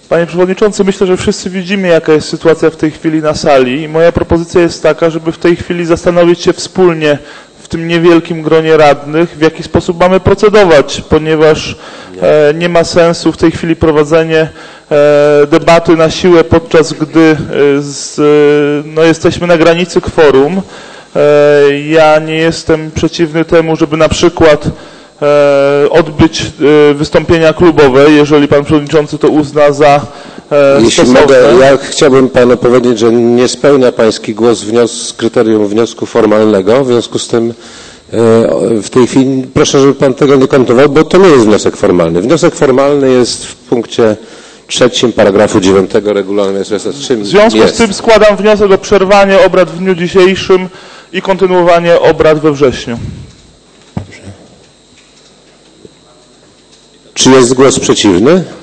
Panie Przewodniczący, myślę, że wszyscy widzimy, jaka jest sytuacja w tej chwili na sali i moja propozycja jest taka, żeby w tej chwili zastanowić się wspólnie w tym niewielkim gronie radnych, w jaki sposób mamy procedować, ponieważ nie ma sensu w tej chwili prowadzenie debaty na siłę, podczas gdy jesteśmy na granicy kworum. Ja nie jestem przeciwny temu, żeby na przykład odbyć wystąpienia klubowe, jeżeli pan przewodniczący to uzna za Jeśli stosowne. mogę, ja chciałbym panu powiedzieć, że nie spełnia pański głos kryterium wniosku formalnego, w związku z tym w tej chwili proszę, żeby pan tego nie komentował, bo to nie jest wniosek formalny. Wniosek formalny jest w punkcie 3 paragrafu 9 regulaminu SRS. W związku z tym składam wniosek o przerwanie obrad w dniu dzisiejszym i kontynuowanie obrad we wrześniu. Czy jest głos przeciwny?